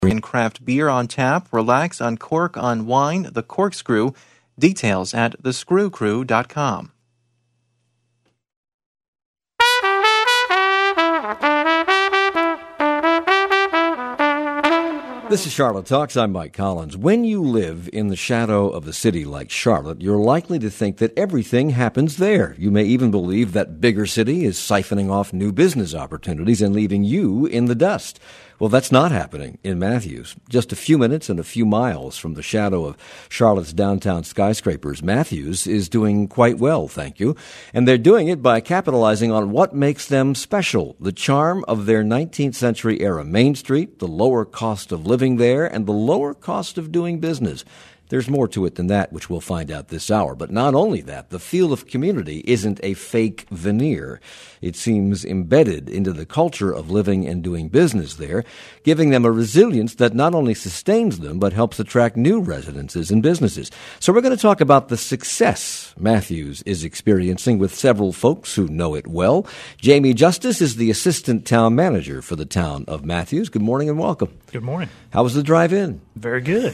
and craft beer on tap, relax, uncork, unwind, the corkscrew. Details at thescrewcrew.com. This is Charlotte Talks. I'm Mike Collins. When you live in the shadow of a city like Charlotte, you're likely to think that everything happens there. You may even believe that bigger city is siphoning off new business opportunities and leaving you in the dust. Well, that's not happening in Matthews. Just a few minutes and a few miles from the shadow of Charlotte's downtown skyscrapers, Matthews is doing quite well, thank you. And they're doing it by capitalizing on what makes them special, the charm of their 19th century era Main Street, the lower cost of living there, and the lower cost of doing business. There's more to it than that, which we'll find out this hour. But not only that, the feel of community isn't a fake veneer. It seems embedded into the culture of living and doing business there, giving them a resilience that not only sustains them, but helps attract new residences and businesses. So we're going to talk about the success Matthews is experiencing with several folks who know it well. Jamie Justice is the assistant town manager for the town of Matthews. Good morning and welcome. Good morning. How was the drive-in? Very good.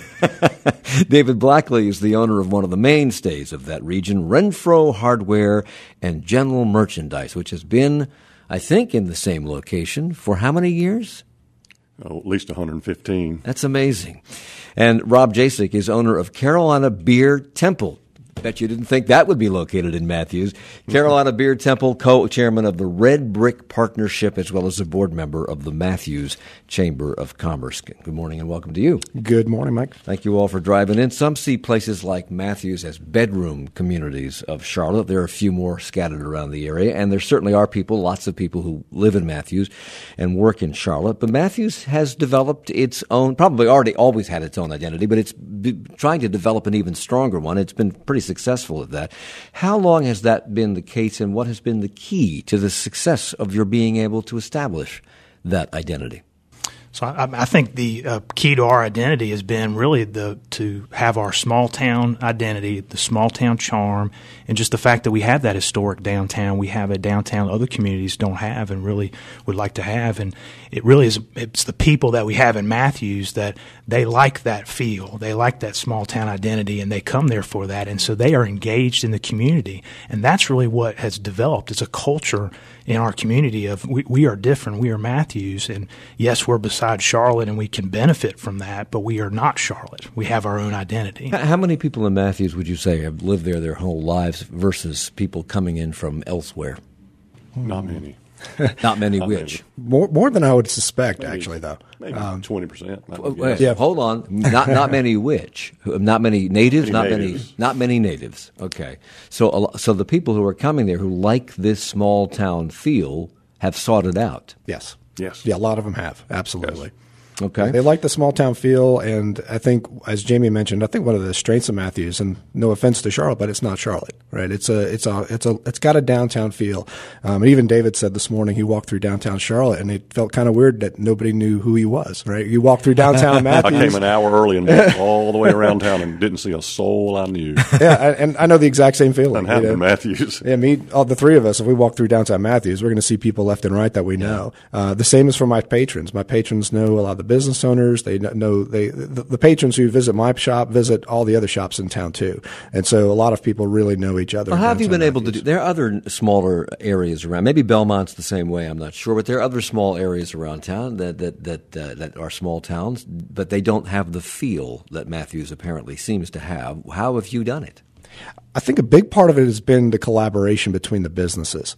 David Blackley is the owner of one of the mainstays of that region, Renfro Hardware and General Merchandise, which has been, I think, in the same location for how many years? Oh, at least 115. That's amazing. And Rob Jasek is owner of Carolina Beer Temple. Bet you didn't think that would be located in Matthews. Carolina Beer Temple, co-chairman of the Red Brick Partnership, as well as a board member of the Matthews Chamber of Commerce. Good morning and welcome to you. Good morning, Mike. Thank you all for driving in. Some see places like Matthews as bedroom communities of Charlotte. There are a few more scattered around the area, and there certainly are people, lots of people who live in Matthews and work in Charlotte. But Matthews has developed its own, probably already always had its own identity, but it's trying to develop an even stronger one. It's been pretty successful at that. How long has that been the case, and what has been the key to the success of your being able to establish that identity? So I think the key to our identity has been really to have our small town identity, the small town charm, and just the fact that we have that historic downtown. We have a downtown other communities don't have and really would like to have. And it really is, it's the people that we have in Matthews that they like that feel. They like that small town identity, and they come there for that. And so they are engaged in the community. And that's really what has developed. It's a culture in our community of we are different. We are Matthews. And yes, we're beside Charlotte and we can benefit from that, but we are not Charlotte. We have our own identity. How many people in Matthews would you say have lived there their whole lives versus people coming in from elsewhere? Not many. Not many which? More than I would suspect, maybe, actually, though. Maybe 20%. Yeah, hold on. Not many which? Not many natives? Not many natives. Okay. So the people who are coming there who like this small town feel have sought it out. Yes. Yes. Yeah, a lot of them have. Absolutely. Yes. Okay. They like the small town feel, and I think, as Jamie mentioned, I think one of the strengths of Matthews, and no offense to Charlotte, but it's not Charlotte, right? It's got a downtown feel. Even David said this morning he walked through downtown Charlotte, and it felt kind of weird that nobody knew who he was, right? You walk through downtown Matthews. I came an hour early and walked all the way around town and didn't see a soul I knew. Yeah, and I know the exact same feeling. That happened in Matthews. Yeah, all the three of us, if we walk through downtown Matthews, we're going to see people left and right that we know. The same is for my patrons. My patrons know a lot of the business owners. They know the patrons who visit my shop visit all the other shops in town too, and so a lot of people really know each other. Well, how have you been able to do? There are other smaller areas around. Maybe Belmont's the same way. I'm not sure, but there are other small areas around town that are small towns, but they don't have the feel that Matthews apparently seems to have. How have you done it? I think a big part of it has been the collaboration between the businesses.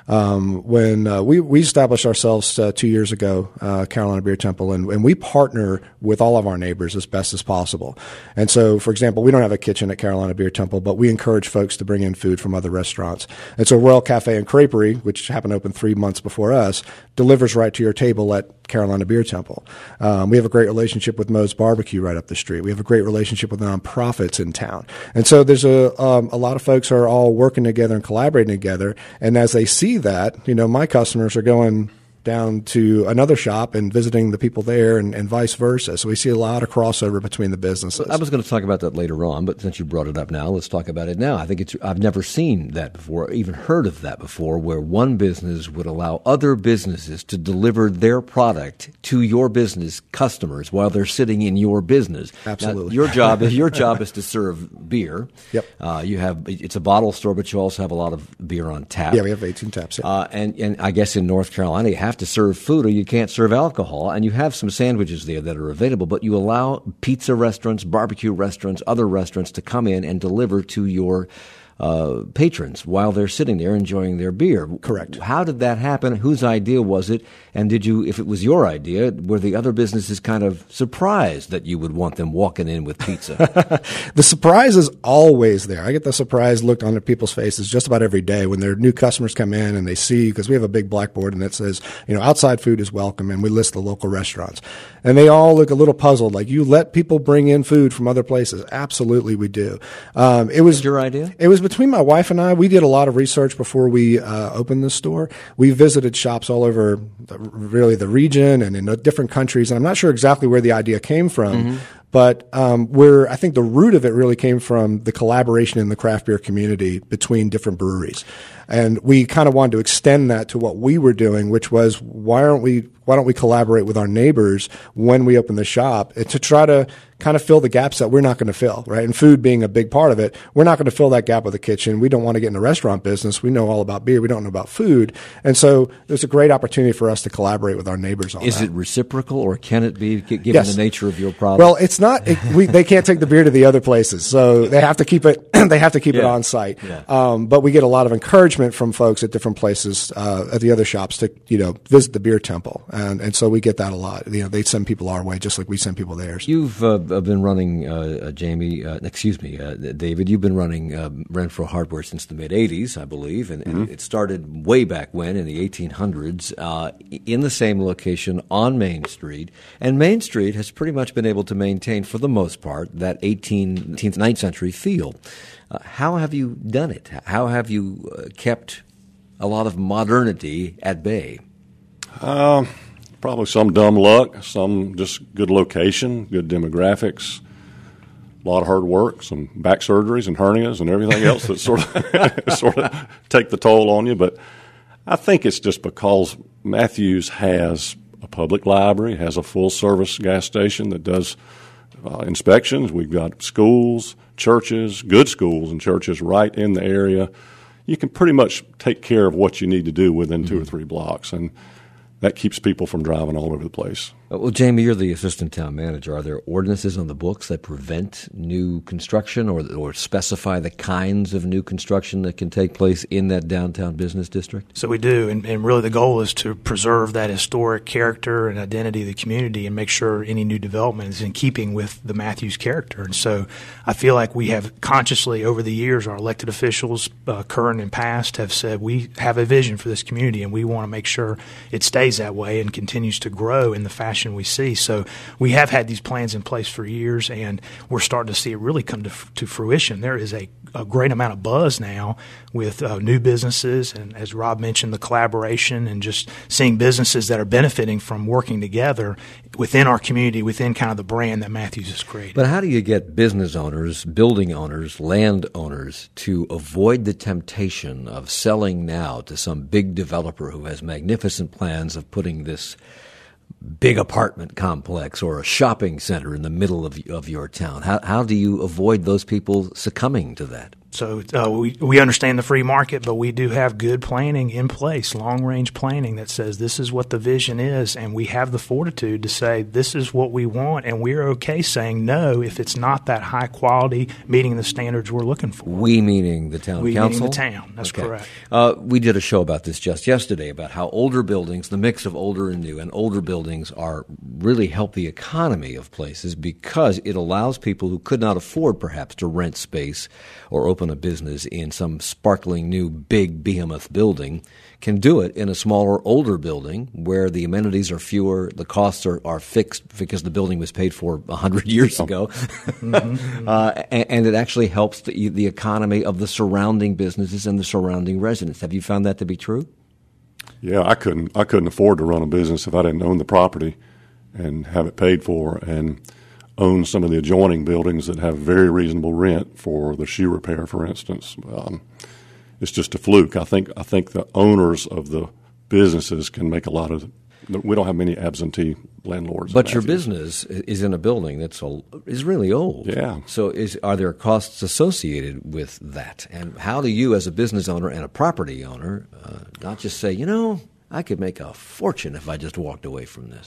When we established ourselves 2 years ago, Carolina Beer Temple, and we partner with all of our neighbors as best as possible. And so, for example, we don't have a kitchen at Carolina Beer Temple, but we encourage folks to bring in food from other restaurants. And so Royal Cafe and Creperie, which happened to open 3 months before us, delivers right to your table at Carolina Beer Temple. We have a great relationship with Moe's Barbecue right up the street. We have a great relationship with nonprofits in town. And so there's a lot of folks are all working together and collaborating together. And as they see that, my customers are going, down to another shop and visiting the people there and vice versa. So we see a lot of crossover between the businesses. I was going to talk about that later on, but since you brought it up now, let's talk about it now. I think I've never seen that before, even heard of that before, where one business would allow other businesses to deliver their product to your business customers while they're sitting in your business. Absolutely. Now, your job is to serve beer. Yep. It's a bottle store, but you also have a lot of beer on tap. Yeah, we have 18 taps. Yeah. And I guess in North Carolina, you have to serve food or you can't serve alcohol. And you have some sandwiches there that are available, but you allow pizza restaurants, barbecue restaurants, other restaurants to come in and deliver to your patrons while they're sitting there enjoying their beer. Correct. How did that happen? Whose idea was it? And did you, if it was your idea, were the other businesses kind of surprised that you would want them walking in with pizza? The surprise is always there. I get the surprise look on people's faces just about every day when their new customers come in and they see, because we have a big blackboard and it says, outside food is welcome, and we list the local restaurants. And they all look a little puzzled, like, you let people bring in food from other places. Absolutely, we do. It was your idea? It was between my wife and I. We did a lot of research before we opened the store. We visited shops all over really the region and in different countries. And I'm not sure exactly where the idea came from, but I think the root of it really came from the collaboration in the craft beer community between different breweries. And we kind of wanted to extend that to what we were doing, which was, why don't we collaborate with our neighbors when we open the shop to try to kind of fill the gaps that we're not going to fill, right? And food being a big part of it, we're not going to fill that gap with the kitchen. We don't want to get in the restaurant business. We know all about beer. We don't know about food. And so there's a great opportunity for us to collaborate with our neighbors on that. Is it reciprocal, or can it be, given Yes. the nature of your product? Well, it's not. They can't take the beer to the other places, so they have to keep it. They have to keep it on site. Yeah. But we get a lot of encouragement from folks at different places at the other shops to visit the beer temple, and so we get that a lot. They send people our way just like we send people theirs. You've been running, David. You've been running Renfro Hardware since the mid '80s, I believe, and it started way back when in the 1800s in the same location on Main Street. And Main Street has pretty much been able to maintain, for the most part, that 18th, 19th century feel. How have you done it? How have you kept a lot of modernity at bay? Probably some dumb luck, some just good location, good demographics, a lot of hard work, some back surgeries and hernias and everything else that sort of take the toll on you. But I think it's just because Matthews has a public library, has a full-service gas station that does inspections. We've got schools, churches, good schools and churches right in the area. You can pretty much take care of what you need to do within 2 or 3 blocks, and that keeps people from driving all over the place. Well, Jamie, you're the assistant town manager. Are there ordinances on the books that prevent new construction or specify the kinds of new construction that can take place in that downtown business district? So we do, and really the goal is to preserve that historic character and identity of the community and make sure any new development is in keeping with the Matthews character. And so I feel like we have consciously, over the years, our elected officials, current and past, have said we have a vision for this community and we want to make sure it stays that way and continues to grow in the fashion we see. So we have had these plans in place for years, and we're starting to see it really come to fruition. There is a great amount of buzz now with new businesses, and as Rob mentioned, the collaboration and just seeing businesses that are benefiting from working together within our community, within kind of the brand that Matthews has created. But how do you get business owners, building owners, land owners to avoid the temptation of selling now to some big developer who has magnificent plans of putting this big apartment complex or a shopping center in the middle of your town? How do you avoid those people succumbing to that? So we understand the free market, but we do have good planning in place, long-range planning that says this is what the vision is, and we have the fortitude to say this is what we want, and we're okay saying no if it's not that high quality, meeting the standards we're looking for. We meaning the town we council? Meaning the town, that's correct. We did a show about this just yesterday, about how older buildings, the mix of older and new, and older buildings are really help the economy of places because it allows people who could not afford perhaps to rent space or open a business in some sparkling new big behemoth building can do it in a smaller, older building where the amenities are fewer, the costs are fixed because the building was paid for 100 years ago, and it actually helps the economy of the surrounding businesses and the surrounding residents. Have you found that to be true? Yeah, I couldn't afford to run a business if I didn't own the property and have it paid for and own some of the adjoining buildings that have very reasonable rent for the shoe repair, for instance. It's just a fluke. I think the owners of the businesses can make a lot of. We don't have many absentee landlords. But your business is in a building is really old. Yeah. So are there costs associated with that? And how do you, as a business owner and a property owner, not just say, I could make a fortune if I just walked away from this?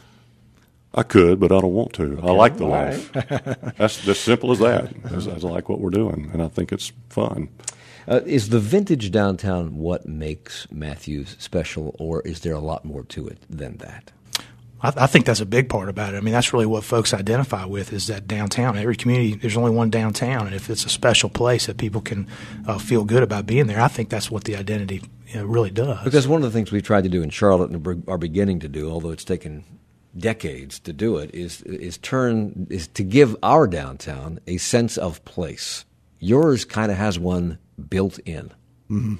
I could, but I don't want to. Okay. I like the All life. Right. That's as simple as that. I like what we're doing, and I think it's fun. Is the vintage downtown what makes Matthews special, or is there a lot more to it than that? I think that's a big part about it. I mean, that's really what folks identify with is that downtown. Every community, there's only one downtown, and if it's a special place that people can feel good about being there, I think that's what the identity really does. Because one of the things we tried to do in Charlotte and are beginning to do, although it's taken decades to do it, is to give our downtown a sense of place. Yours kind of has one built in. Mm-hmm.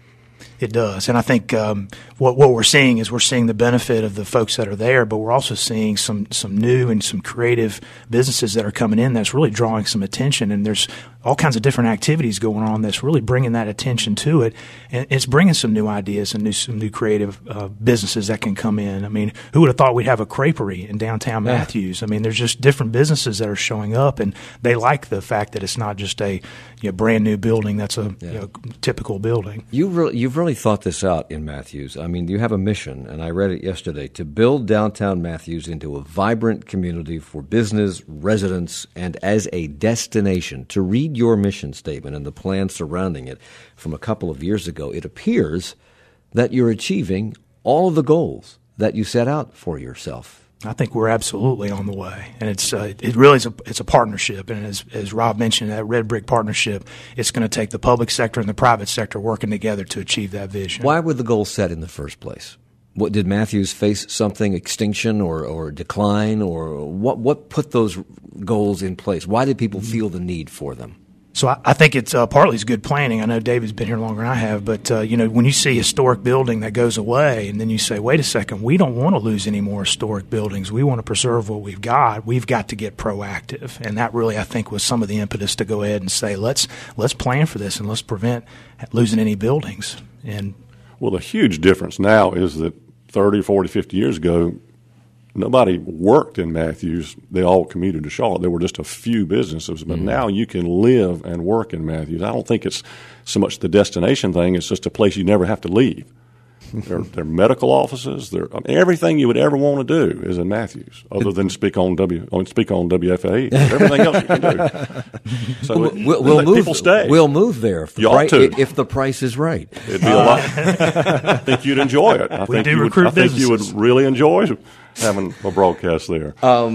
It does, and I think what we're seeing is we're seeing the benefit of the folks that are there, but we're also seeing some new and some creative businesses that are coming in that's really drawing some attention, and there's all kinds of different activities going on that's really bringing that attention to it, and it's bringing some new ideas and some new creative businesses that can come in. I mean, who would have thought we'd have a creperie in downtown Matthews? I mean, there's just different businesses that are showing up, and they like the fact that it's not just a brand new building that's a typical building. You've really thought this out in Matthews. I mean, you have a mission, and I read it yesterday, to build downtown Matthews into a vibrant community for business, residents, and as a destination. To read your mission statement and the plan surrounding it from a couple of years ago, it appears that you're achieving all of the goals that you set out for yourself. I think we're absolutely on the way, and it really is a partnership. And as Rob mentioned, that Red Brick partnership, it's going to take the public sector and the private sector working together to achieve that vision. Why were the goals set in the first place? What did Matthews face? Something, extinction or decline, or what put those goals in place? Why did people feel the need for them? So I think it's partly it's good planning. I know David's been here longer than I have, but when you see a historic building that goes away, and then you say, "Wait a second, we don't want to lose any more historic buildings. We want to preserve what we've got. We've got to get proactive." And that really, I think, was some of the impetus to go ahead and say, "Let's plan for this and let's prevent losing any buildings." And well, the huge difference now is that 30, 40, 50 years ago, nobody worked in Matthews. They all commuted to Charlotte. There were just a few businesses. But now you can live and work in Matthews. I don't think it's so much the destination thing. It's just a place you never have to leave. There are medical offices. Everything you would ever want to do is in Matthews, other than speak on WFAE. Everything else you can do. So we'll move, people stay. We'll move there if the price is right. It'd be a lot. I think you'd enjoy it. I think you would really enjoy having a broadcast there.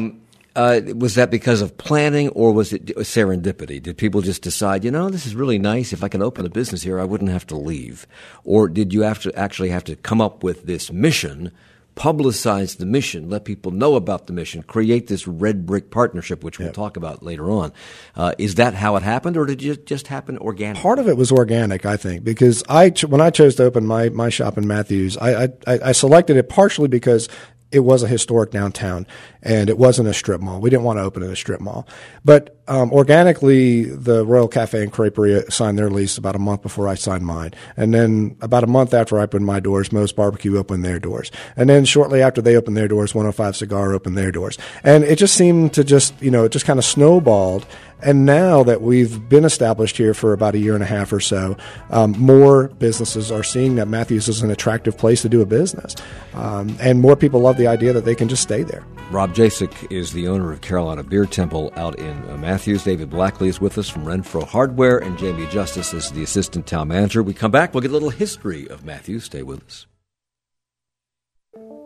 Was that because of planning, or was it serendipity? Did people just decide, this is really nice. If I can open a business here, I wouldn't have to leave? Or did you actually have to come up with this mission, publicize the mission, let people know about the mission, create this Red Brick partnership, which we'll talk about later on? Is that how it happened, or did it just happen organically? Part of it was organic, I think, because when I chose to open my shop in Matthews, I selected it partially because it was a historic downtown, and it wasn't a strip mall. We didn't want to open in a strip mall. But organically, the Royal Cafe and Creperie signed their lease about a month before I signed mine. And then about a month after I opened my doors, Moe's Barbecue opened their doors. And then shortly after they opened their doors, 105 Cigar opened their doors. And it just seemed to it just kind of snowballed. And now that we've been established here for about a year and a half or so, more businesses are seeing that Matthews is an attractive place to do a business. And more people love the idea that they can just stay there. Rob Jasek is the owner of Carolina Beer Temple out in Matthews. David Blackley is with us from Renfro Hardware, and Jamie Justice is the assistant town manager. We come back, we'll get a little history of Matthews. Stay with us.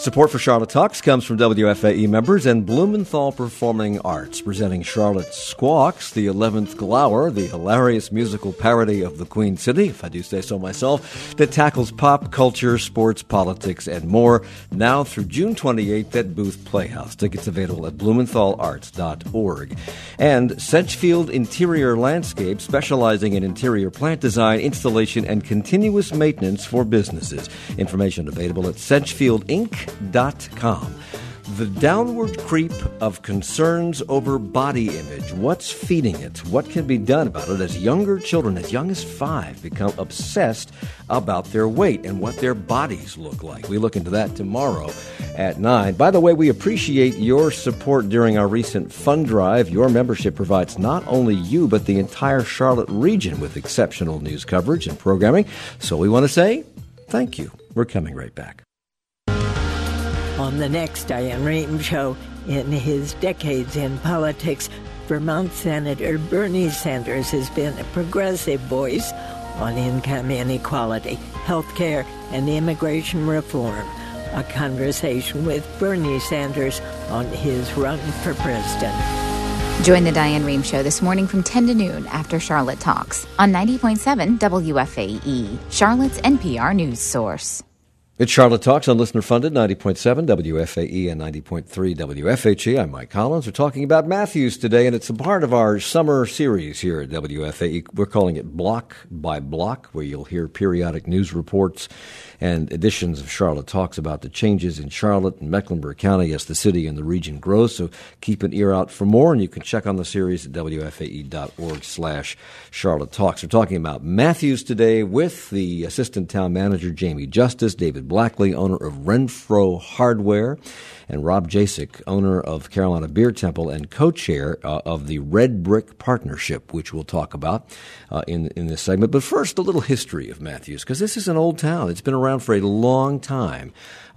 Support for Charlotte Talks comes from WFAE members and Blumenthal Performing Arts, presenting Charlotte's Squawks, the 11th Glower, the hilarious musical parody of the Queen City, if I do say so myself, that tackles pop culture, sports, politics, and more, now through June 28th at Booth Playhouse. Tickets available at blumenthalarts.org. And Sedgefield Interior Landscape, specializing in interior plant design, installation, and continuous maintenance for businesses. Information available at sedgefieldinc.com. The downward creep of concerns over body image. What's feeding it? What can be done about it as younger children, as young as 5, become obsessed about their weight and what their bodies look like? We look into that tomorrow at 9. By the way, we appreciate your support during our recent fund drive. Your membership provides not only you, but the entire Charlotte region with exceptional news coverage and programming. So we want to say thank you. We're coming right back. On the next Diane Rehm Show, in his decades in politics, Vermont Senator Bernie Sanders has been a progressive voice on income inequality, health care, and immigration reform. A conversation with Bernie Sanders on his run for president. Join the Diane Rehm Show this morning from 10 to noon after Charlotte Talks on 90.7 WFAE, Charlotte's NPR news source. It's Charlotte Talks on listener-funded 90.7 WFAE and 90.3 WFHE. I'm Mike Collins. We're talking about Matthews today, and it's a part of our summer series here at WFAE. We're calling it Block by Block, where you'll hear periodic news reports and editions of Charlotte Talks about the changes in Charlotte and Mecklenburg County as the city and the region grows. So keep an ear out for more, and you can check on the series at WFAE.org/Charlotte Talks. We're talking about Matthews today with the Assistant Town Manager, Jamie Justice, David Blackley, owner of Renfro Hardware, and Rob Jasek, owner of Carolina Beer Temple and co-chair of the Red Brick Partnership, which we'll talk about in this segment. But first, a little history of Matthews, because this is an old town. It's been around for a long time.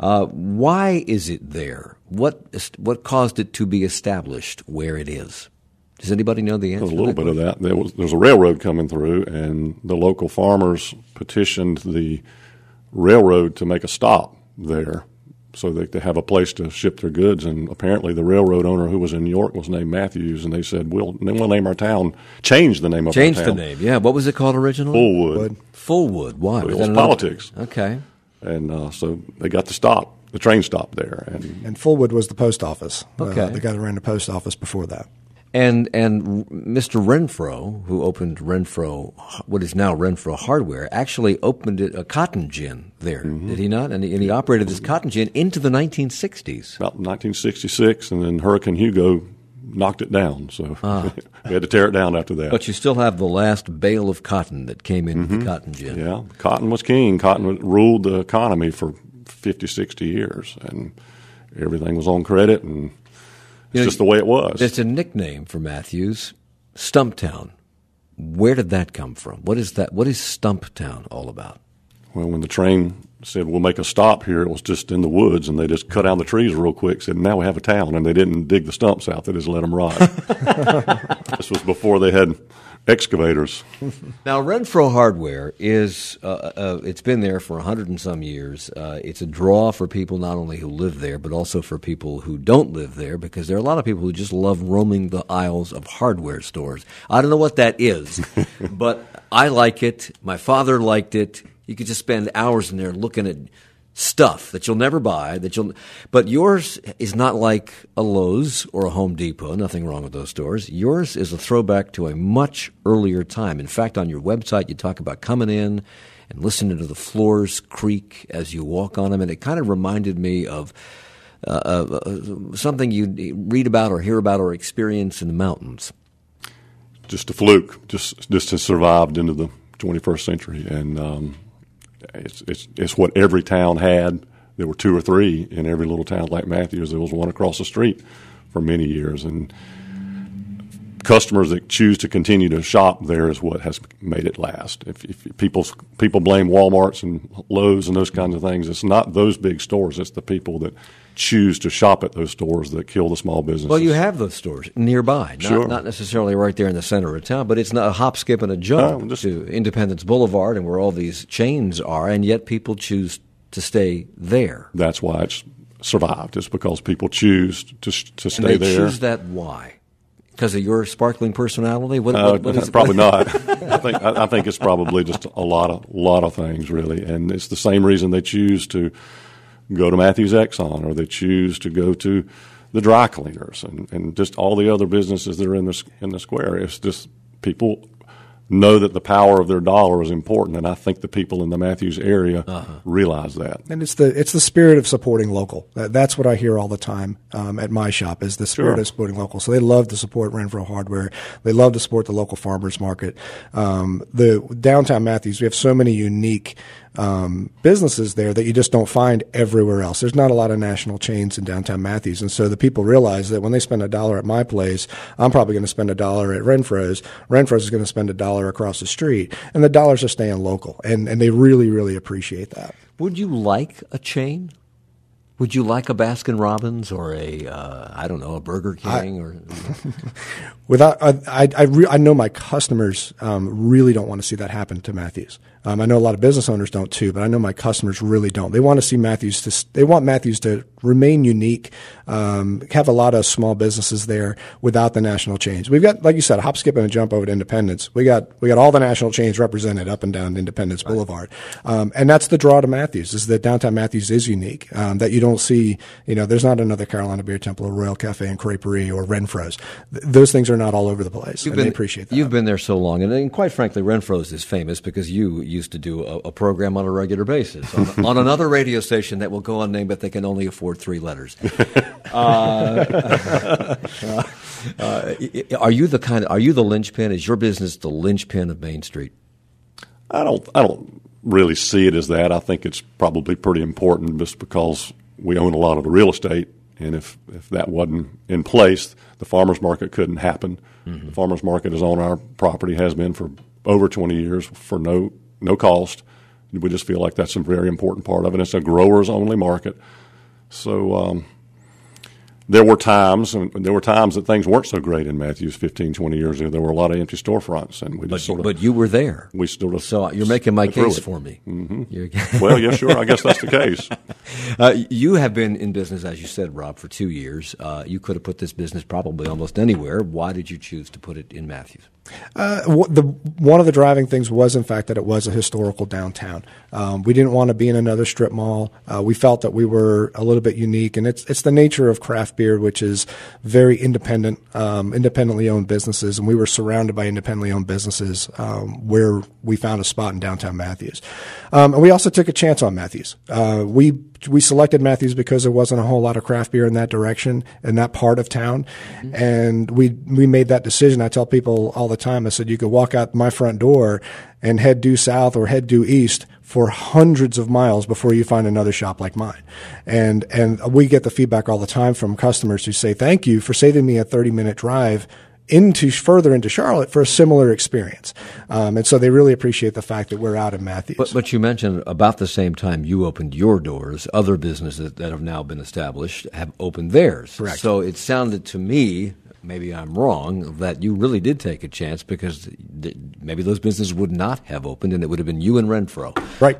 Why is it there? What caused it to be established where it is? Does anybody know the answer? There's a little bit of that. There's a railroad coming through, and the local farmers petitioned the railroad to make a stop there so that they have a place to ship their goods. And apparently the railroad owner who was in New York was named Matthews, and they said, we'll name our town, change the name of our town. Change the name, yeah. What was it called originally? Fullwood. Fullwood, why? It was politics. Okay. And so they got the train stop there. And Fullwood was the post office. Okay. The guy that ran the post office before that. And Mr. Renfro, who opened Renfro, what is now Renfro Hardware, actually opened a cotton gin there, did he not? And he operated this cotton gin into the 1960s. About 1966, and then Hurricane Hugo knocked it down. So we had to tear it down after that. But you still have the last bale of cotton that came into the cotton gin. Yeah, cotton was king. Cotton ruled the economy for 50, 60 years, and everything was on credit, and it's just the way it was. It's a nickname for Matthews, Stumptown. Where did that come from? What is that? What is Stumptown all about? Well, when the train said, we'll make a stop here, it was just in the woods, and they just cut down the trees real quick, said, now we have a town, and they didn't dig the stumps out. They just let them rot. This was before they had excavators. Now, Renfro Hardware is, it's been there for 100 and some years. It's a draw for people not only who live there, but also for people who don't live there, because there are a lot of people who just love roaming the aisles of hardware stores. I don't know what that is, but I like it. My father liked it. You could just spend hours in there looking at stuff that you'll never buy. But yours is not like a Lowe's or a Home Depot. Nothing wrong with those stores. Yours is a throwback to a much earlier time. In fact, on your website, you talk about coming in and listening to the floors creak as you walk on them, and it kind of reminded me of something you read about or hear about or experience in the mountains. Just a fluke. Just has survived into the 21st century, and it's what every town had. There were 2 or 3 in every little town like Matthews. There was one across the street for many years, and customers that choose to continue to shop there is what has made it last. If people blame Walmarts and Lowe's and those kinds of things, it's not those big stores. It's the people that choose to shop at those stores that kill the small businesses. Well, you have those stores nearby, not necessarily right there in the center of town, but it's not a hop, skip, and a jump to Independence Boulevard and where all these chains are, and yet people choose to stay there. That's why it's survived. It's because people choose to stay and they there. Choose that why? Because of your sparkling personality? What is probably not. I think it's probably just a lot of things, really, and it's the same reason they choose to go to Matthews Exxon, or they choose to go to the dry cleaners, and just all the other businesses that are in the square. It's just people know that the power of their dollar is important, and I think the people in the Matthews area realize that. And it's the spirit of supporting local. That's what I hear all the time at my shop, is the spirit of supporting local. So they love to support Renfro Hardware. They love to support the local farmers market. The downtown Matthews, we have so many unique businesses there that you just don't find everywhere else. There's not a lot of national chains in downtown Matthews, and so the people realize that when they spend $1 at my place, I'm probably going to spend $1 at Renfro's. Renfro's is going to spend $1 across the street, and the dollars are staying local, and they really, really appreciate that. Would you like a chain? Would you like a Baskin Robbins or a Burger King? I know my customers really don't want to see that happen to Matthews. I know a lot of business owners don't too, but I know my customers really don't. They want to see they want Matthews to remain unique, have a lot of small businesses there without the national chains. We've got, like you said, a hop, skip, and a jump over to Independence. We got all the national chains represented up and down Independence Boulevard. And that's the draw to Matthews, is that downtown Matthews is unique, that you don't see, there's not another Carolina Beer Temple or Royal Cafe and Creperie or Renfro's. Those things are not all over the place, and they appreciate that. You've been there so long, and quite frankly, Renfro's is famous because you used to do a program on a regular basis on another radio station that will go unnamed, but they can only afford 3 letters. Are you the linchpin? Is your business the linchpin of Main Street? I don't really see it as that. I think it's probably pretty important just because we own a lot of the real estate, and if that wasn't in place, the farmers market couldn't happen. Mm-hmm. The farmers market is on our property, has been for over 20 years for no cost. We just feel like that's a very important part of it. It's a growers-only market. So there were times that things weren't so great in Matthews 15, 20 years ago. There were a lot of empty storefronts, and we But you were there. We sort of. So you're making my case for me. Mm-hmm. Well, yeah, sure. I guess that's the case. You have been in business, as you said, Rob, for 2 years. You could have put this business probably almost anywhere. Why did you choose to put it in Matthews? One of the driving things was, in fact, that it was a historical downtown. We didn't want to be in another strip mall. We felt that we were a little bit unique, and it's the nature of craft beer, which is very independent, independently owned businesses, and we were surrounded by independently owned businesses where we found a spot in downtown Matthews. And we also took a chance on Matthews. We selected Matthews because there wasn't a whole lot of craft beer in that direction, in that part of town. Mm-hmm. And we made that decision. I tell people all the time, I said, you could walk out my front door and head due south or head due east for hundreds of miles before you find another shop like mine. And we get the feedback all the time from customers who say, thank you for saving me a 30-minute drive further into Charlotte for a similar experience. And so they really appreciate the fact that we're out in Matthews. But you mentioned about the same time you opened your doors, other businesses that have now been established have opened theirs. Correct. So it sounded to me, maybe I'm wrong, that you really did take a chance because maybe those businesses would not have opened and it would have been you and Renfro. Right.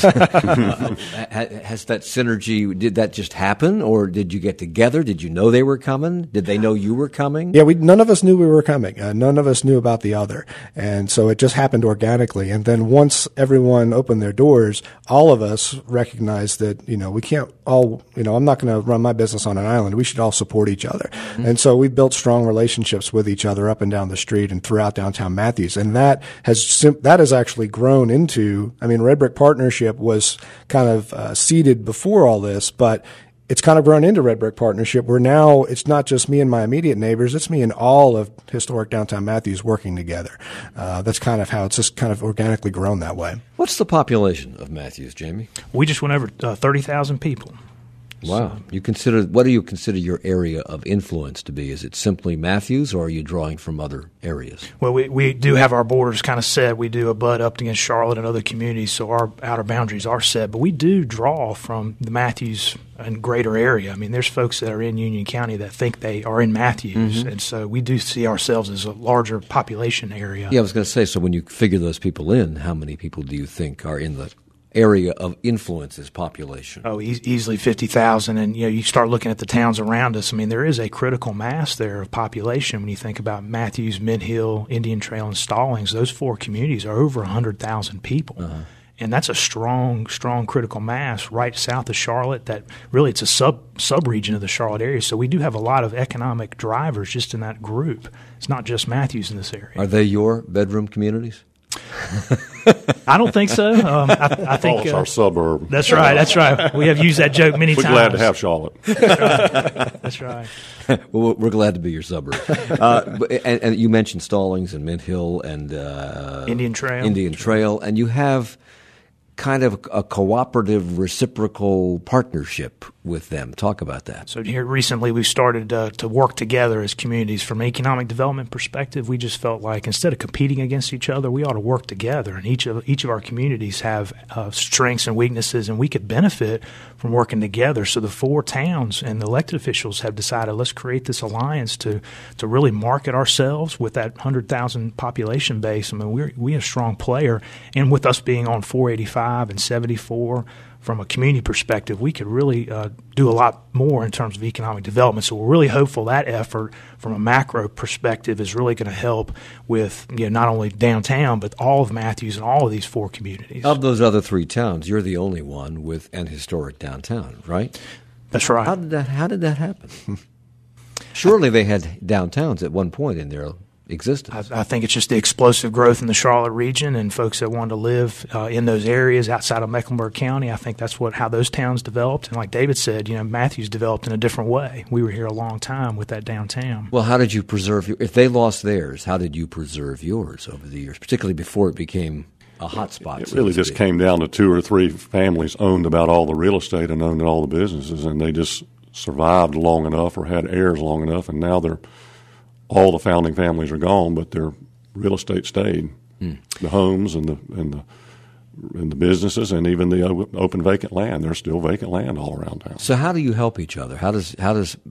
Has that synergy, did that just happen, or did you get together? Did you know they were coming? Did they know you were coming? Yeah, none of us knew we were coming. None of us knew about the other. And so it just happened organically. And then once everyone opened their doors, all of us recognized that, we can't all, I'm not going to run my business on an island. We should all support each other. Mm-hmm. And so we built strong relationships with each other up and down the street and throughout downtown Matthews. And that has actually grown into, Red Brick Partnership was kind of seeded before all this, but it's kind of grown into Red Brick Partnership, where now it's not just me and my immediate neighbors, it's me and all of historic downtown Matthews working together. That's kind of how it's just kind of organically grown that way. What's the population of Matthews, Jamie? We just went over 30,000 people. Wow. What do you consider your area of influence to be? Is it simply Matthews, or are you drawing from other areas? Well, we do have our borders kind of set. We do abut up against Charlotte and other communities, so our outer boundaries are set. But we do draw from the Matthews and greater area. There's folks that are in Union County that think they are in Matthews, and so we do see ourselves as a larger population area. Yeah, I was going to say, so when you figure those people in, how many people do you think are in the area of influence's population? Oh, easily 50,000. And, you start looking at the towns around us. I mean, there is a critical mass there of population. When you think about Matthews, Mint Hill, Indian Trail, and Stallings, those 4 communities are over 100,000 people. Uh-huh. And that's a strong critical mass right south of Charlotte. That really, it's a sub-region of the Charlotte area. So we do have a lot of economic drivers just in that group. It's not just Matthews in this area. Are they your bedroom communities? I don't think so. I think it's our suburb. That's right. That's right. We have used that joke many times. We're glad to have Charlotte. That's right. Well, we're glad to be your suburb. And you mentioned Stallings and Mint Hill and Indian Trail, and you have kind of a cooperative, reciprocal partnership with them. Talk about that. So here recently we've started to work together as communities. From an economic development perspective, we just felt like instead of competing against each other, we ought to work together. And each of our communities have strengths and weaknesses, and we could benefit from working together. So the 4 towns and the elected officials have decided, let's create this alliance to really market ourselves with that 100,000 population base. I mean, we're a strong player, and with us being on 485 and 74, from a community perspective, we could really do a lot more in terms of economic development. So we're really hopeful that effort from a macro perspective is really going to help with not only downtown, but all of Matthews and all of these 4 communities. Of those other 3 towns, you're the only one with an historic downtown, right? That's right. How did that happen? Surely they had downtowns at one point in their existence. I think it's just the explosive growth in the Charlotte region and folks that wanted to live in those areas outside of Mecklenburg County. I think that's how those towns developed. And like David said, Matthews developed in a different way. We were here a long time with that downtown. Well, how did you preserve if they lost theirs, how did you preserve yours over the years, particularly before it became a hot spot? It really just came down to 2 or 3 families owned about all the real estate and owned all the businesses, and they just survived long enough or had heirs long enough, and now all the founding families are gone, but their real estate stayed. The homes and the businesses and even the open vacant land. There's still vacant land all around town. So how do you help each other? How does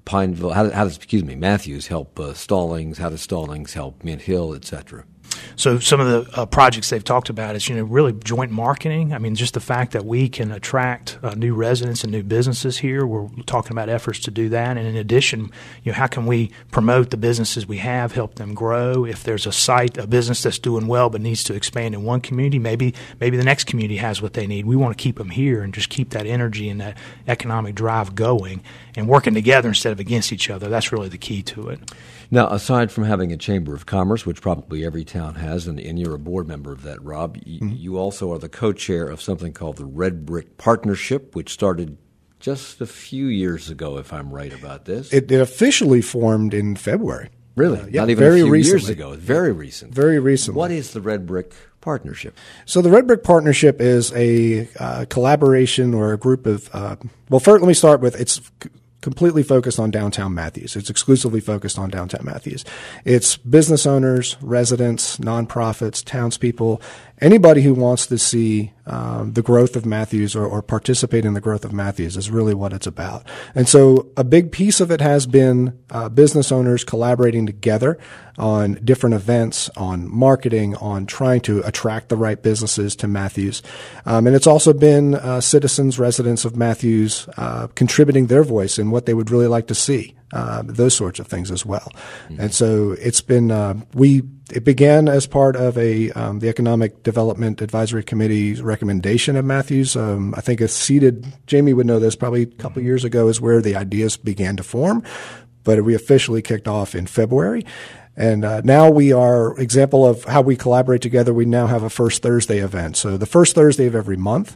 Matthews help Stallings? How does Stallings help Mint Hill, et cetera? So some of the projects they've talked about is, really joint marketing. I mean, just the fact that we can attract new residents and new businesses here. We're talking about efforts to do that. And in addition, how can we promote the businesses we have, help them grow? If there's a business that's doing well but needs to expand in one community, maybe the next community has what they need. We want to keep them here and just keep that energy and that economic drive going and working together instead of against each other. That's really the key to it. Now, aside from having a Chamber of Commerce, which probably every town has, and you're a board member of that, Rob, you also are the co-chair of something called the Red Brick Partnership, which started just a few years ago, if I'm right about this. It officially formed in February. Really? Yeah, not even very a few recently. Years ago. Very recent. Very recently. What is the Red Brick Partnership? So the Red Brick Partnership is a collaboration or a group of first let me start with it's completely focused on downtown Matthews. It's exclusively focused on downtown Matthews. It's business owners, residents, nonprofits, townspeople, anybody who wants to see the growth of Matthews or participate in the growth of Matthews is really what it's about. And so a big piece of it has been business owners collaborating together on different events, on marketing, on trying to attract the right businesses to Matthews. And it's also been citizens, residents of Matthews contributing their voice in what they would really like to see. Those sorts of things as well. Mm-hmm. And so it's been, it began as part of the Economic Development Advisory Committee's recommendation of Matthews. I think Jamie would know this, probably a couple of years ago is where the ideas began to form, but we officially kicked off in February. And now we are, example of how we collaborate together, we now have a First Thursday event. So the first Thursday of every month,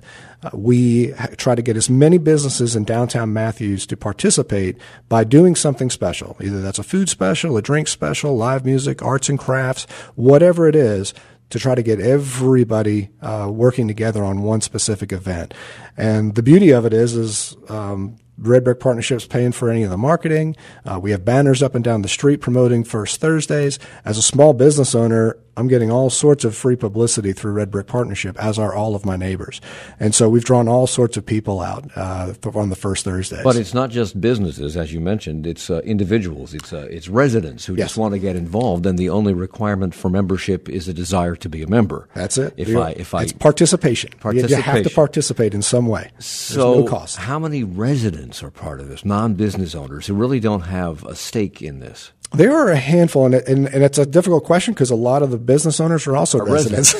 we try to get as many businesses in downtown Matthews to participate by doing something special. Either that's a food special, a drink special, live music, arts and crafts, whatever it is, to try to get everybody working together on one specific event. And the beauty of it is Red Brick Partnership's paying for any of the marketing. We have banners up and down the street promoting First Thursdays. As a small business owner, I'm getting all sorts of free publicity through Red Brick Partnership, as are all of my neighbors. And so we've drawn all sorts of people out on the First Thursdays. But it's not just businesses, as you mentioned. It's individuals. It's residents who just want to get involved, and the only requirement for membership is a desire to be a member. That's it. It's participation. You have to participate in some way. So There's no cost. How many residents are part of this, non-business owners who really don't have a stake in this? There are a handful, and it's a difficult question because a lot of the business owners are also residents.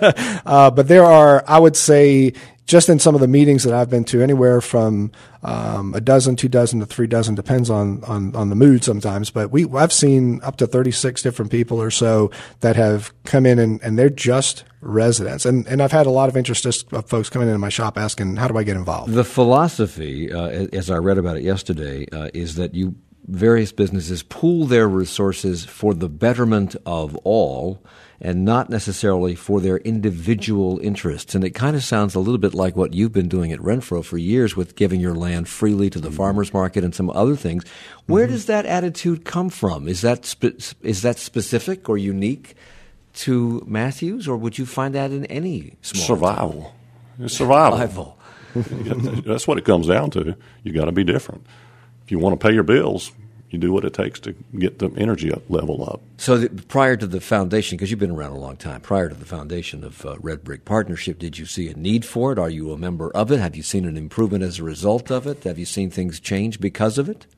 But there are, I would say, just in some of the meetings that I've been to, anywhere from a dozen, 2 dozen to 3 dozen, depends on the mood sometimes. But I've seen up to 36 different people or so that have come in, and they're just residents. And I've had a lot of interest of folks coming into my shop asking, how do I get involved? The philosophy, as I read about it yesterday, is that various businesses pool their resources for the betterment of all and not necessarily for their individual interests. And it kind of sounds a little bit like what you've been doing at Renfro for years with giving your land freely to the farmers market and some other things. Where does that attitude come from? Is that specific or unique to Matthews, or would you find that in any small survival? town? It's survival. That's what it comes down to. You got to be different. If you want to pay your bills, you do what it takes to get the energy level up. So prior to the foundation, because you've been around a long time, prior to the foundation of Red Brick Partnership, did you see a need for it? Are you a member of it? Have you seen an improvement as a result of it? Have you seen things change because of it?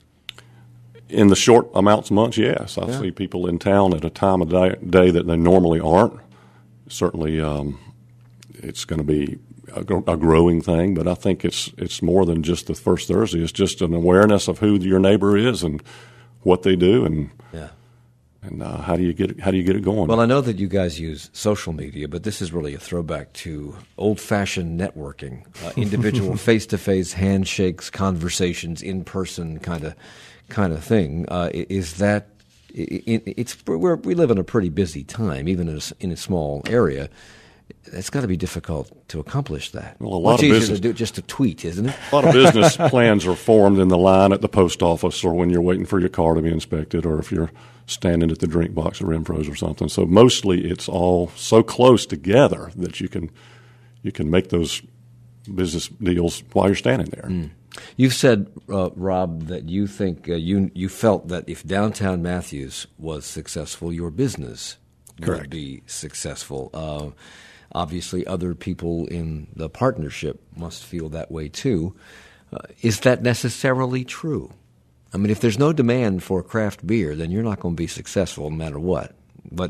In the short amounts of months, yes. I see people in town at a time of day that they normally aren't. Certainly it's going to be a growing thing, but I think it's more than just the First Thursday. It's just an awareness of who your neighbor is and what they do, and how do you get it going? Well, I know that you guys use social media, but this is really a throwback to old-fashioned networking, individual face-to-face handshakes, conversations, in-person kind of thing. Is that we live in a pretty busy time, even in a small area. It's got to be difficult to accomplish that. Well, a lot Much of easier business, to do just a tweet, isn't it? A lot of business plans are formed in the line at the post office, or when you're waiting for your car to be inspected, or if you're standing at the drink box at Renfro's or something. So mostly it's all so close together that you can make those business deals while you're standing there. Mm. You've said, Rob, that you think you felt that if downtown Matthews was successful, your business would be successful. Obviously, other people in the partnership must feel that way too. Is that necessarily true? I mean, if there's no demand for craft beer, then you're not going to be successful no matter what. But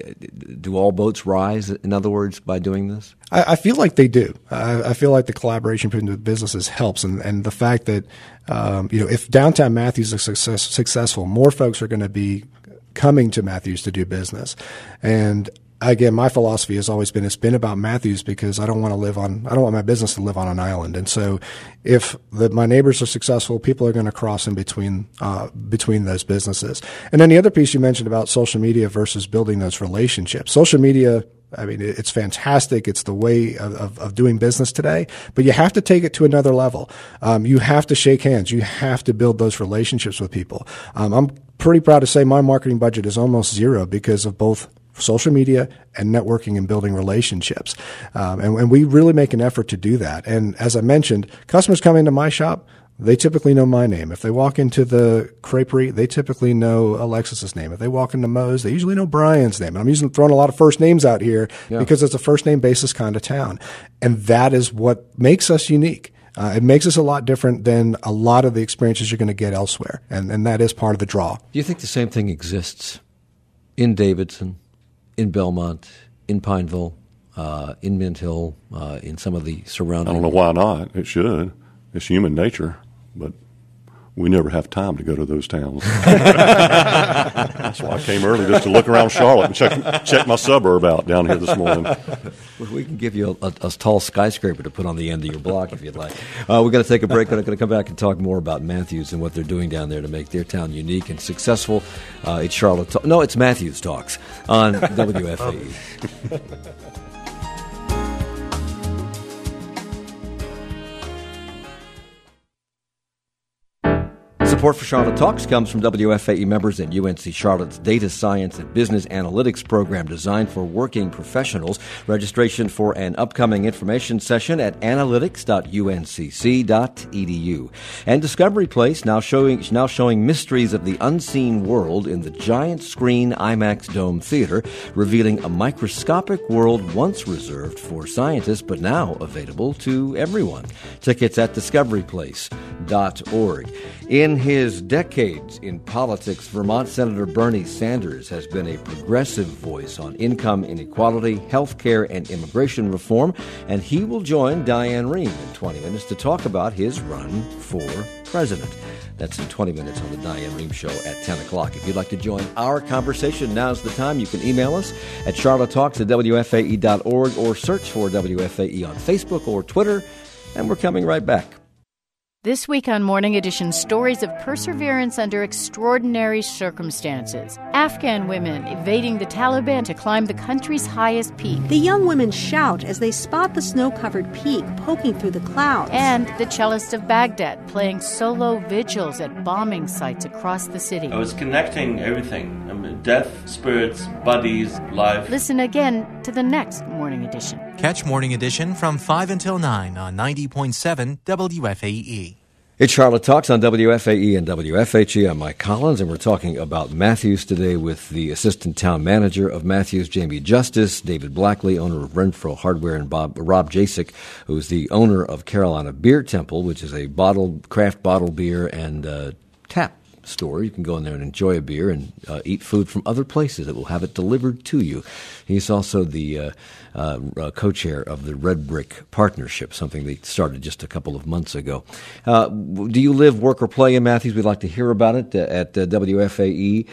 do all boats rise, in other words, by doing this? I feel like they do. I feel like the collaboration between the businesses helps, and the fact that if downtown Matthews is successful, more folks are going to be coming to Matthews to do business. And again, my philosophy has always been, it's been about Matthews because I don't want my business to live on an island. And so if my neighbors are successful, people are going to cross in between those businesses. And then the other piece you mentioned about social media versus building those relationships. Social media, I mean, it's fantastic. It's the way of doing business today, but you have to take it to another level. You have to shake hands. You have to build those relationships with people. I'm pretty proud to say my marketing budget is almost zero because of both social media and networking and building relationships. And we really make an effort to do that. And as I mentioned, customers come into my shop, they typically know my name. If they walk into the creperie, they typically know Alexis's name. If they walk into Moe's, they usually know Brian's name. And I'm throwing a lot of first names out here because it's a first name basis kind of town. And that is what makes us unique. It makes us a lot different than a lot of the experiences you're going to get elsewhere. And that is part of the draw. Do you think the same thing exists in Davidson, in Belmont, in Pineville, in Mint Hill, in some of the surrounding? I don't know why not. It should. It's human nature, but we never have time to go to those towns. That's why I came early, just to look around Charlotte and check my suburb out down here this morning. We can give you a tall skyscraper to put on the end of your block if you'd like. We're going to take a break, but I'm going to come back and talk more about Matthews and what they're doing down there to make their town unique and successful. It's Charlotte. No, it's Matthews Talks on WFAE. Support for Charlotte Talks comes from WFAE members and UNC Charlotte's Data Science and Business Analytics program designed for working professionals. Registration for an upcoming information session at analytics.uncc.edu. And Discovery Place now showing mysteries of the unseen world in the giant screen IMAX Dome Theater, revealing a microscopic world once reserved for scientists but now available to everyone. Tickets at discoveryplace.org. In his decades in politics, Vermont Senator Bernie Sanders has been a progressive voice on income inequality, health care, and immigration reform, and he will join Diane Rehm in 20 minutes to talk about his run for president. That's in 20 minutes on the Diane Rehm Show at 10 o'clock. If you'd like to join our conversation, now's the time. You can email us at charlottetalks@wfae.org or search for WFAE on Facebook or Twitter, and we're coming right back. This week on Morning Edition, stories of perseverance under extraordinary circumstances. Afghan women evading the Taliban to climb the country's highest peak. The young women shout as they spot the snow-covered peak poking through the clouds. And the cellist of Baghdad playing solo vigils at bombing sites across the city. I was connecting everything. Death, spirits, bodies, life. Listen again to the next Morning Edition. Catch Morning Edition from 5 until 9 on 90.7 WFAE. It's Charlotte Talks on WFAE and WFHE. I'm Mike Collins, and we're talking about Matthews today with the Assistant Town Manager of Matthews, Jamie Justice, David Blackley, owner of Renfro Hardware, and Rob Jasek, who's the owner of Carolina Beer Temple, which is a craft bottled beer and tap store. You can go in there and enjoy a beer and eat food from other places that will have it delivered to you. He's also the co-chair of the Red Brick Partnership, something they started just a couple of months ago. Do you live, work, or play in Matthews? We'd like to hear about it at WFAE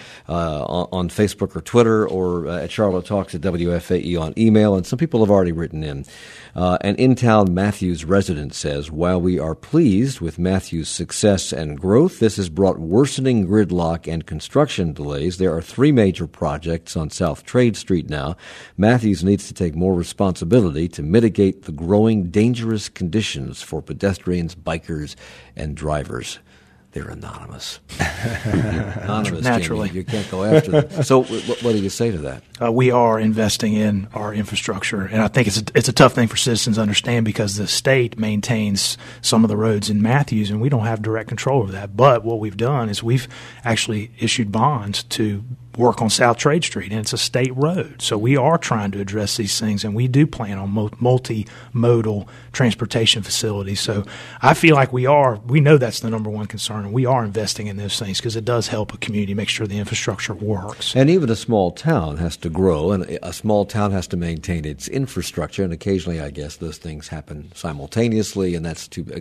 on Facebook or Twitter, or at Charlotte Talks at WFAE on email. And some people have already written in. An in-town Matthews resident says, while we are pleased with Matthews' success and growth, this has brought worsening gridlock and construction delays. There are 3 major projects on South Trade Street now. Matthews needs to take more responsibility to mitigate the growing dangerous conditions for pedestrians, bikers, and drivers. They're anonymous. Anonymous, naturally. Jamie, you can't go after them. So what do you say to that? We are investing in our infrastructure, and I think it's a tough thing for citizens to understand because the state maintains some of the roads in Matthews, and we don't have direct control over that. But what we've done is we've actually issued bonds to work on South Trade Street, and it's a state road. So we are trying to address these things, and we do plan on multimodal transportation facilities. So I feel like we know that's the number one concern, and we are investing in those things because it does help a community make sure the infrastructure works. And even a small town has to grow, and a small town has to maintain its infrastructure, and occasionally, I guess, those things happen simultaneously, and that's too,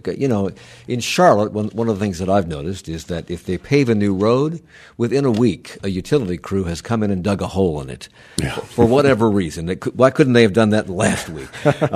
in Charlotte, one of the things that I've noticed is that if they pave a new road, within a week, a utility crew has come in and dug a hole in it for whatever reason. Why couldn't they have done that last week?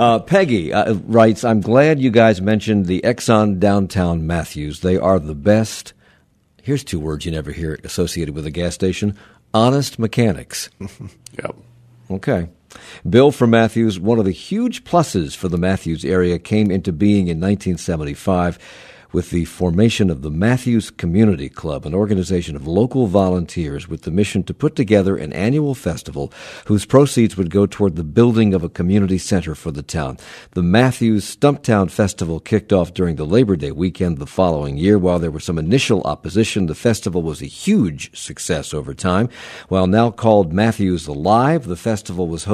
Peggy writes, I'm glad you guys mentioned the Exxon downtown Matthews. They are the best. Here's 2 words you never hear associated with a gas station. Honest mechanics. Yep. Okay. Bill from Matthews, one of the huge pluses for the Matthews area came into being in 1975 with the formation of the Matthews Community Club, an organization of local volunteers with the mission to put together an annual festival whose proceeds would go toward the building of a community center for the town. The Matthews Stumptown Festival kicked off during the Labor Day weekend the following year. While there was some initial opposition, the festival was a huge success over time. While now called Matthews Alive, the festival has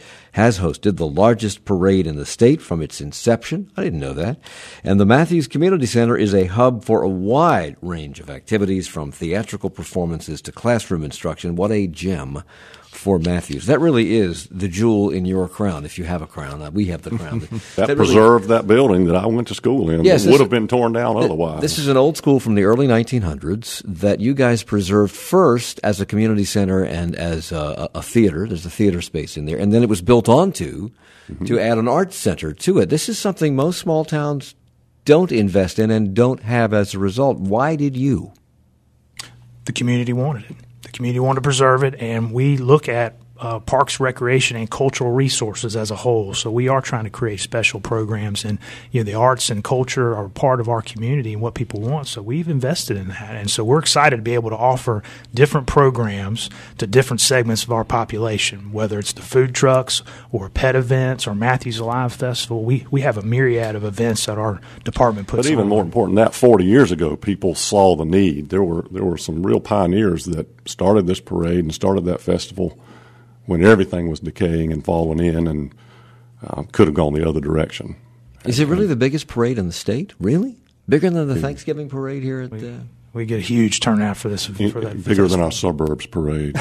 hosted the largest parade in the state from its inception. I didn't know that. And the Matthews Community Center is a hub for a wide range of activities, from theatrical performances to classroom instruction. What a gem for Matthews. That really is the jewel in your crown, if you have a crown. We have the crown. that preserved that building that I went to school in. Yes, it would have been torn down otherwise. This is an old school from the early 1900s that you guys preserved first as a community center and as a theater. There's a theater space in there. And then it was built onto to add an arts center to it. This is something most small towns don't invest in and don't have as a result. Why did you? The community wanted it. The community wanted to preserve it, and we look at parks, recreation, and cultural resources as a whole. So we are trying to create special programs, and the arts and culture are part of our community and what people want. So we've invested in that, and so we're excited to be able to offer different programs to different segments of our population, whether it's the food trucks or pet events or Matthews Alive Festival. We have a myriad of events that our department puts on. But even more important than that, 40 years ago, people saw the need. There were some real pioneers that started this parade and started that festival when everything was decaying and falling in, and could have gone the other direction. Is it really the biggest parade in the state? Really? Bigger than the Thanksgiving parade here at we get a huge turnout for this. For that bigger than our suburbs parade.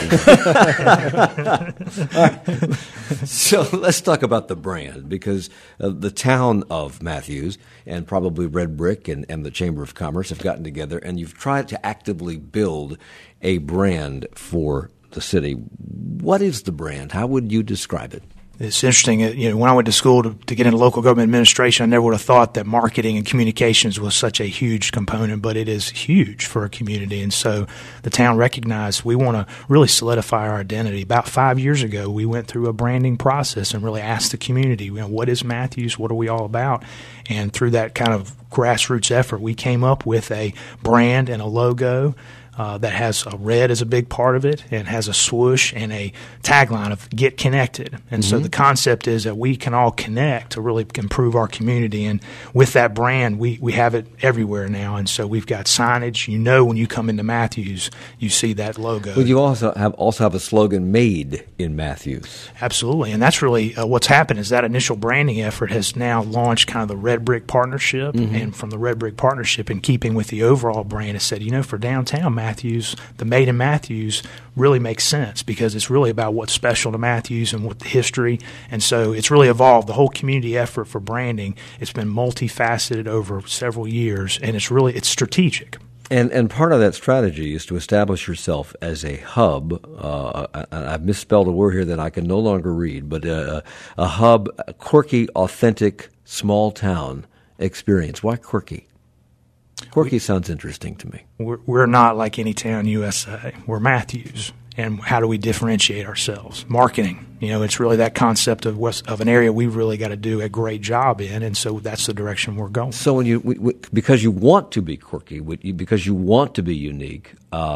So let's talk about the brand, because the town of Matthews and probably Red Brick and the Chamber of Commerce have gotten together, and you've tried to actively build a brand for the city. What is the brand? How would you describe it? It's interesting. When I went to school to get into local government administration, I never would have thought that marketing and communications was such a huge component, but it is huge for a community. And so the town recognized we want to really solidify our identity. About 5 years ago, we went through a branding process and really asked the community, what is Matthews? What are we all about? And through that kind of grassroots effort, we came up with a brand and a logo that has a red as a big part of it, and has a swoosh and a tagline of "Get Connected." And so the concept is that we can all connect to really improve our community. And with that brand, we have it everywhere now. And so we've got signage. When you come into Matthews, you see that logo. Well, you also have a slogan, "Made in Matthews." Absolutely, and that's really what's happened. Is that initial branding effort has now launched kind of the Red Brick Partnership, and from the Red Brick Partnership, in keeping with the overall brand, has said, for downtown Matthews, the Made in Matthews really makes sense, because it's really about what's special to Matthews and what the history. And so it's really evolved. The whole community effort for branding, it's been multifaceted over several years, and it's strategic. And part of that strategy is to establish yourself as a hub. I've misspelled a word here that I can no longer read, but a hub, a quirky, authentic, small town experience. Why quirky? Quirky sounds interesting to me. We're not like any town USA. We're Matthews. And how do we differentiate ourselves? Marketing. It's really that concept of an area we've really got to do a great job in, and so that's the direction we're going. So because you want to be quirky, because you want to be unique,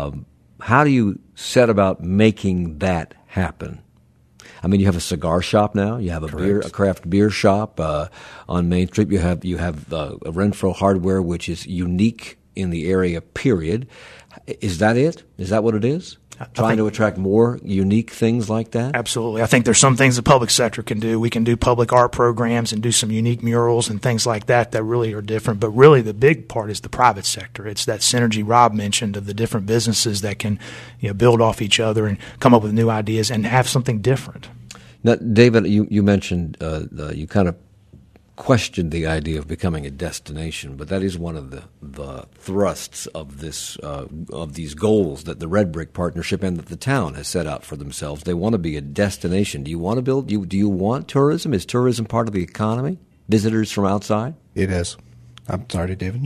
how do you set about making that happen? I mean, you have a cigar shop now. You have a craft beer shop on Main Street. You have Renfro Hardware, which is unique in the area. Period. Is that it? Is that what it is? Trying to attract more unique things like that? Absolutely. I think there's some things the public sector can do. We can do public art programs and do some unique murals and things like that really are different. But really the big part is the private sector. It's that synergy Rob mentioned of the different businesses that can build off each other and come up with new ideas and have something different. Now, David, you mentioned you kind of questioned the idea of becoming a destination, but that is one of the thrusts of these goals that the Red Brick Partnership and that the town has set out for themselves. They want to be a destination. Do you want to build? Do you want tourism? Is tourism part of the economy? Visitors from outside? It is. I'm sorry, David.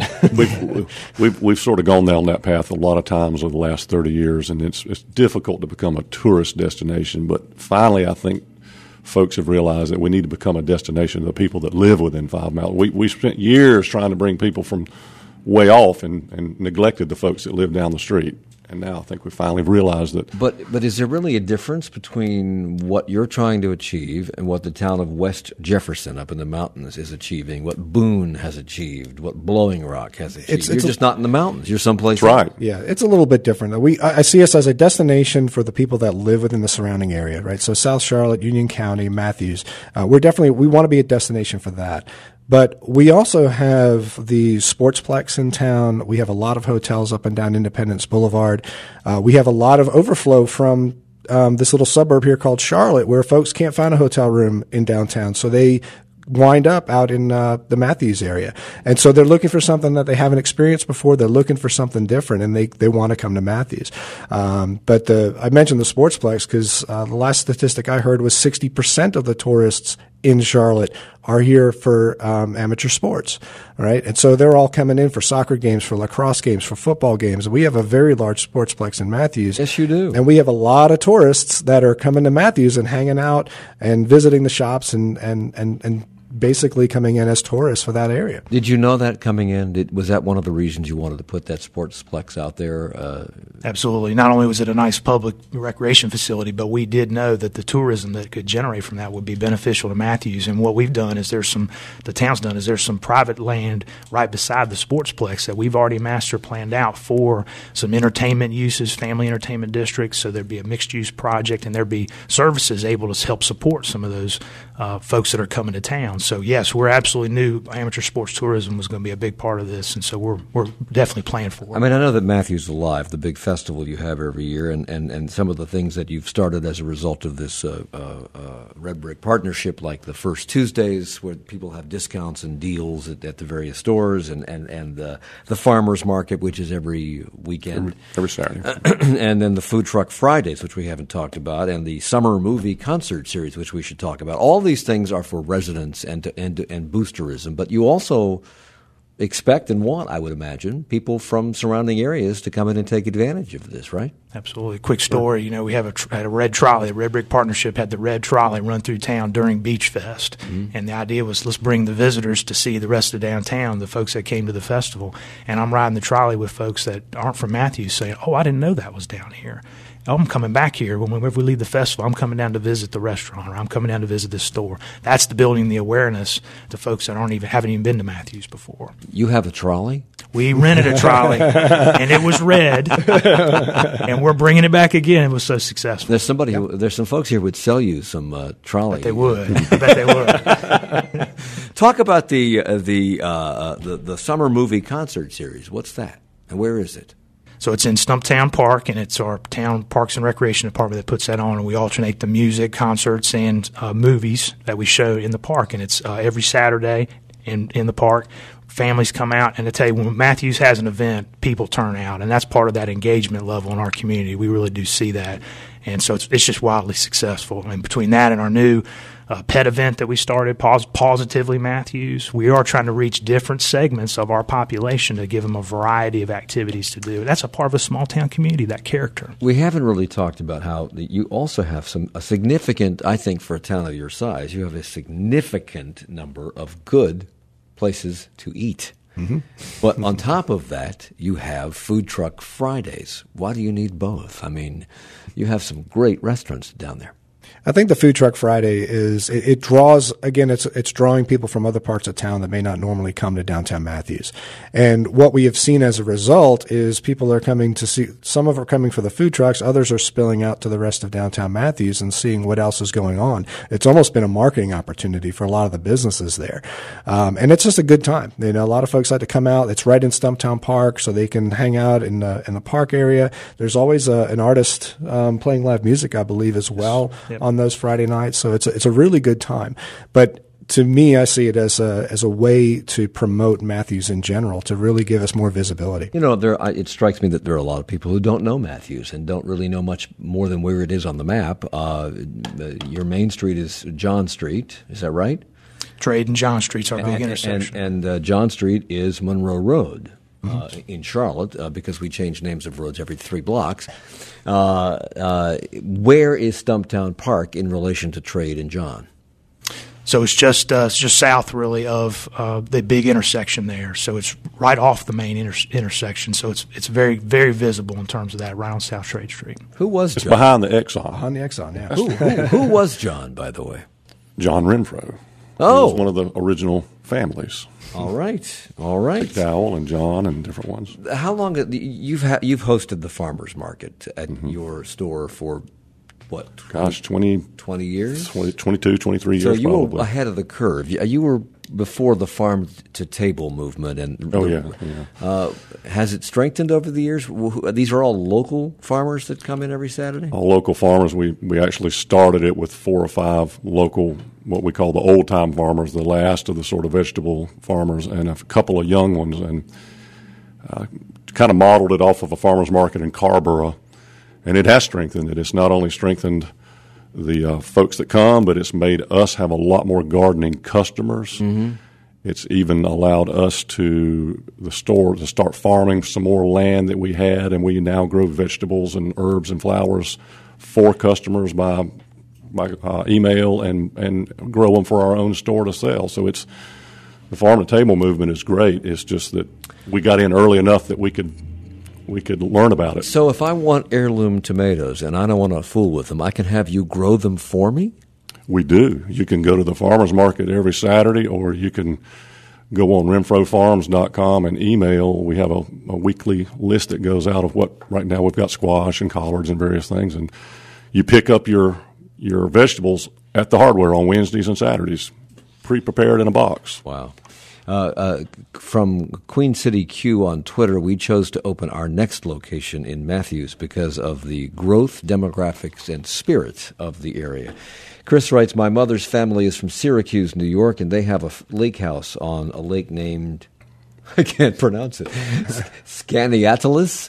we've sort of gone down that path a lot of times over the last 30 years, and it's difficult to become a tourist destination. But finally, I think folks have realized that we need to become a destination to the people that live within 5 miles. We spent years trying to bring people from way off and neglected the folks that live down the street. And now I think we finally realized that. But is there really a difference between what you're trying to achieve and what the town of West Jefferson up in the mountains is achieving, what Boone has achieved, what Blowing Rock has achieved? You're just not in the mountains. You're someplace else. Right. Yeah, it's a little bit different. I see us as a destination for the people that live within the surrounding area, right? So South Charlotte, Union County, Matthews. We want to be a destination for that. But we also have the Sportsplex in town. We have a lot of hotels up and down Independence Boulevard. We have a lot of overflow from this little suburb here called Charlotte, where folks can't find a hotel room in downtown. So they wind up out in the Matthews area. And so they're looking for something that they haven't experienced before. They're looking for something different, and they want to come to Matthews. But I mentioned the Sportsplex because the last statistic I heard was 60% of the tourists in Charlotte are here for amateur sports, right? And so they're all coming in for soccer games, for lacrosse games, for football games. We have a very large sportsplex in Matthews. Yes, you do. And we have a lot of tourists that are coming to Matthews and hanging out and visiting the shops and basically coming in as tourists for that area. Did you know that coming in? Was that one of the reasons you wanted to put that sportsplex out there? Absolutely. Not only was it a nice public recreation facility, but we did know that the tourism that could generate from that would be beneficial to Matthews. And what we've done is there's some private land right beside the sportsplex that we've already master planned out for some entertainment uses, family entertainment districts. So there'd be a mixed use project, and there'd be services able to help support some of those folks that are coming to town. So yes, we're absolutely knew amateur sports tourism was going to be a big part of this, and so we're definitely planning for it. I mean, I know that Matthews Alive, the big festival you have every year, and some of the things that you've started as a result of this Red Brick partnership, like the First Tuesdays, where people have discounts and deals at the various stores, and the Farmers Market, which is every weekend, every Saturday, and then the Food Truck Fridays, which we haven't talked about, and the Summer Movie Concert Series, which we should talk about. All these things are for residents and boost tourism, but you also expect and want, I would imagine, people from surrounding areas to come in and take advantage of this, right? Absolutely. Quick story, we have had a red trolley. The Red Brick Partnership had the red trolley run through town during Beach Fest. Mm-hmm. And the idea was, let's bring the visitors to see the rest of downtown, the folks that came to the festival. And I'm riding the trolley with folks that aren't from Matthews saying, oh, I didn't know that was down here. I'm coming back here. Whenever we leave the festival, I'm coming down to visit the restaurant, or I'm coming down to visit this store. That's the building the awareness to folks that haven't even been to Matthews before. You have a trolley? We rented a trolley, and it was red, and we're bringing it back again. It was so successful. There's some folks here who would sell you some trolley. I bet they would. I bet they would. Talk about the Summer Movie Concert Series. What's that, and where is it? So it's in Stumptown Park, and it's our town Parks and Recreation Department that puts that on, and we alternate the music, concerts, and movies that we show in the park. And it's every Saturday in the park. Families come out, and I tell you, when Matthews has an event, people turn out, and that's part of that engagement level in our community. We really do see that, and so it's just wildly successful. And between that and our new pet event that we started, Positively Matthews, we are trying to reach different segments of our population to give them a variety of activities to do. That's a part of a small town community, that character. We haven't really talked about how you also have a significant, I think for a town of your size, you have a significant number of good places to eat. Mm-hmm. But on top of that, you have Food Truck Fridays. Why do you need both? I mean, you have some great restaurants down there. I think the Food Truck Friday it draws, again, it's drawing people from other parts of town that may not normally come to downtown Matthews. And what we have seen as a result is people are coming to see, some of them are coming for the food trucks, others are spilling out to the rest of downtown Matthews and seeing what else is going on. It's almost been a marketing opportunity for a lot of the businesses there. And it's just a good time. A lot of folks like to come out. It's right in Stumptown Park, so they can hang out in the park area. There's always an artist playing live music, I believe, as well. Yep. On those Friday nights, so it's a really good time. But to me, I see it as a way to promote Matthews in general, to really give us more visibility. It strikes me that there are a lot of people who don't know Matthews and don't really know much more than where it is on the map. Your main street is John Street, is that right? Trade and John Street's our big intersection. And John Street is Monroe Road. In Charlotte, because we change names of roads every 3 blocks. Where is Stumptown Park in relation to Trade and John? So it's just south, really, of the big intersection there. So it's right off the main intersection. So it's very, very visible in terms of that, right on South Trade Street. Who was John? It's behind the Exxon. Behind the Exxon, yeah. Who was John, by the way? John Renfro. Oh. He was one of the original families. All right. McDowell and John and different ones. How long you've hosted the farmers market at your store for what? Gosh, 20 years? 22, 23 years. So you probably. were ahead of the curve. You were before the farm to table movement, and has it strengthened over the years? These are all local farmers that come in every Saturday. All local farmers. We actually started it with 4 or 5 local, what we call the old time farmers, the last of the sort of vegetable farmers, and a couple of young ones, and kind of modeled it off of a farmers market in Carborough, and it has strengthened it. It's not only strengthened the folks that come, but it's made us have a lot more gardening customers. Mm-hmm. It's even allowed us the store to start farming some more land that we had, and we now grow vegetables and herbs and flowers for customers by email and grow them for our own store to sell. So the farm to table movement is great. It's just that we got in early enough that we could learn about it. So if I want heirloom tomatoes and I don't want to fool with them, I can have you grow them for me? We do. You can go to the farmer's market every Saturday, or you can go on renfrofarms.com and email. We have a weekly list that goes out of what right now we've got squash and collards and various things, and you pick up your vegetables at the hardware on Wednesdays and Saturdays, pre-prepared in a box. Wow. From Queen City Q on Twitter, we chose to open our next location in Matthews because of the growth, demographics, and spirit of the area. Chris writes, my mother's family is from Syracuse, New York, and they have a lake house on a lake named, I can't pronounce it, Skaneateles.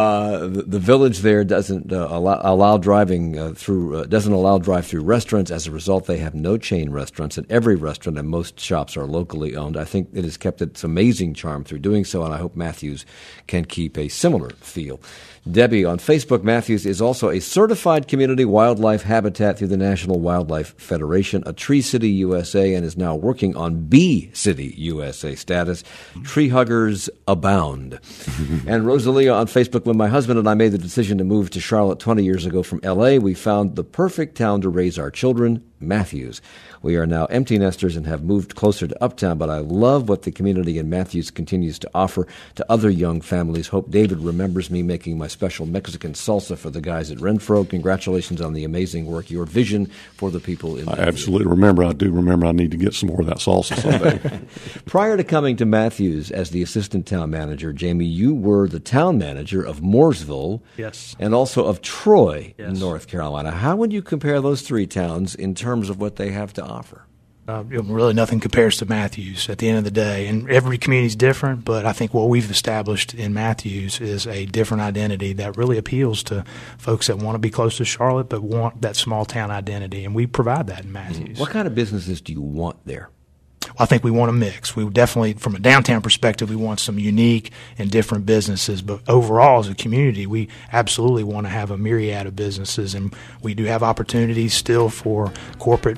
The village there doesn't allow driving through doesn't allow drive-through restaurants. As a result, they have no chain restaurants, and every restaurant and most shops are locally owned. I think it has kept its amazing charm through doing so, and I hope Matthews can keep a similar feel. Debbie on Facebook, Matthews is also a certified community wildlife habitat through the National Wildlife Federation, a Tree City USA, and is now working on Bee City USA status. Tree huggers abound. And Rosalia on Facebook, when my husband and I made the decision to move to Charlotte 20 years ago from L.A., we found the perfect town to raise our children, Matthews. We are now empty nesters and have moved closer to Uptown, but I love what the community in Matthews continues to offer to other young families. Hope David remembers me making my special Mexican salsa for the guys at Renfro. Congratulations on the amazing work, your vision for the people in Matthews. I absolutely remember. I do remember I need to get some more of that salsa someday. Prior to coming to Matthews as the assistant town manager, Jamie, you were the town manager of Mooresville, yes, and also of Troy, yes, North Carolina. How would you compare those three towns in terms of what they have to offer? Really nothing compares to Matthews at the end of the day. And every community is different, but I think what we've established in Matthews is a different identity that really appeals to folks that want to be close to Charlotte but want that small town identity, and we provide that in Matthews. What kind of businesses do you want there? I think we want a mix. We definitely, from a downtown perspective, we want some unique and different businesses. But overall, as a community, we absolutely want to have a myriad of businesses, and we do have opportunities still for corporate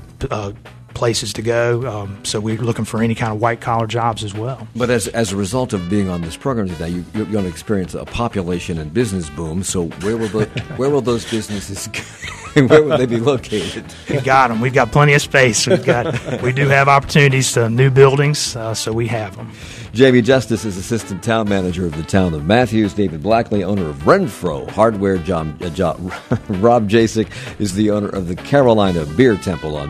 places to go. So we're looking for any kind of white-collar jobs as well. But as a result of being on this program today, you're going to experience a population and business boom. So where will those businesses go? Where would they be located? We got them. We've got plenty of space. We do have opportunities to new buildings, so we have them. Jamie Justice is assistant town manager of the town of Matthews. David Blackley, owner of Renfro Hardware. Rob Jasek is the owner of the Carolina Beer Temple on